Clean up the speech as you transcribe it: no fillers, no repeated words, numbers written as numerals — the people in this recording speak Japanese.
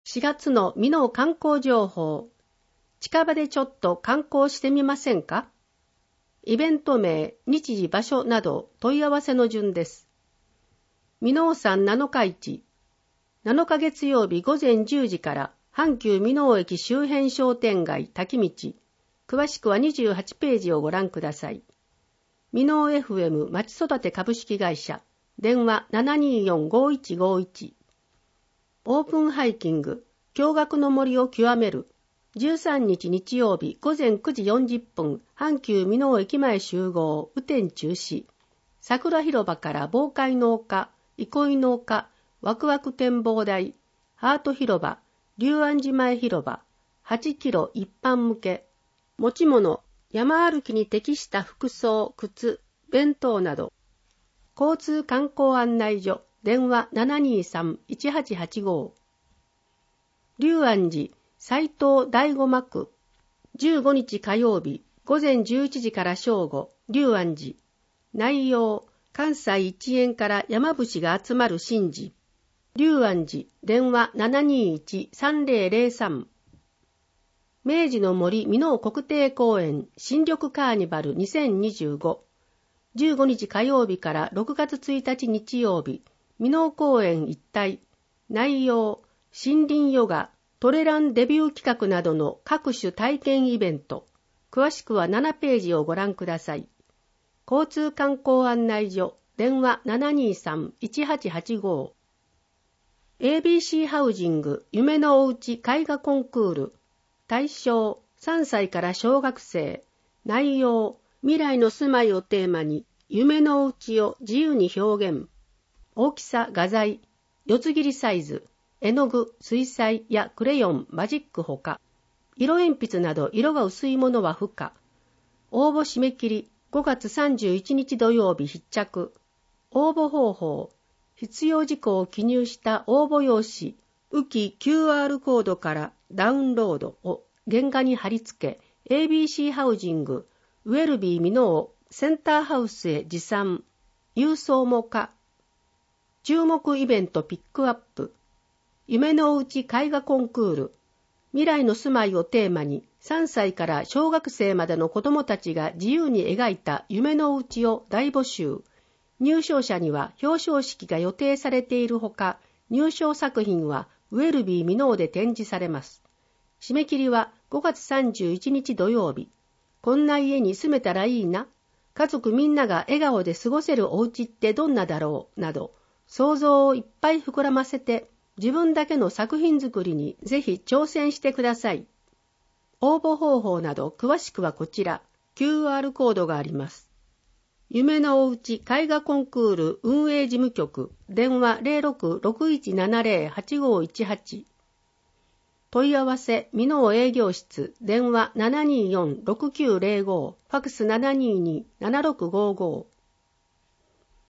4月の美濃観光情報。近場でちょっと観光してみませんか？イベント名、日時、場所など問い合わせの順です。美濃山7日市。7日月曜日午前10時から阪急美濃駅周辺商店街滝道。詳しくは28ページをご覧ください。美濃 FM まち育て株式会社。電話 724-5151。オープンハイキング、驚愕の森を極める。13日日曜日午前9時40分、阪急美濃駅前集合、雨天中止。桜広場から防海農家、憩い農家、ワクワク展望台、ハート広場、龍安寺前広場、8キロ一般向け。持ち物、山歩きに適した服装、靴、弁当など。交通観光案内所。電話 723-1885。龍安寺斎藤第五幕。15日火曜日午前11時から正午、龍安寺。内容、関西一円から山伏が集まる神事。龍安寺、電話 721-3003。明治の森美濃国定公園新緑カーニバル2025。15日火曜日から6月1日日曜日、美濃公園一帯。内容、森林ヨガ、トレランデビュー企画などの各種体験イベント。詳しくは7ページをご覧ください。交通観光案内所、電話 723-1885。ABC ハウジング夢のおうち絵画コンクール。対象、3歳から小学生。内容、未来の住まいをテーマに夢のおうちを自由に表現。大きさ、画材、四つ切りサイズ、絵の具、水彩やクレヨン、マジックほか、色鉛筆など色が薄いものは不可。応募締め切り、5月31日土曜日必着。応募方法、必要事項を記入した応募用紙、浮き QR コードからダウンロードを原画に貼り付け、ABC ハウジング、ウェルビー美濃センターハウスへ持参。郵送も可。注目イベントピックアップ。夢のおうち絵画コンクール。未来の住まいをテーマに3歳から小学生までの子どもたちが自由に描いた夢のおうちを大募集。入賞者には表彰式が予定されているほか、入賞作品はウェルビー美濃で展示されます。締め切りは5月31日土曜日。こんな家に住めたらいいな。家族みんなが笑顔で過ごせるお家ってどんなだろうなど、想像をいっぱい膨らませて、自分だけの作品作りにぜひ挑戦してください。応募方法など詳しくはこちら、QR コードがあります。夢のおうち絵画コンクール運営事務局、電話 06-6170-8518。問い合わせ、美濃営業室、電話 724-6905、ファクス 722-7655。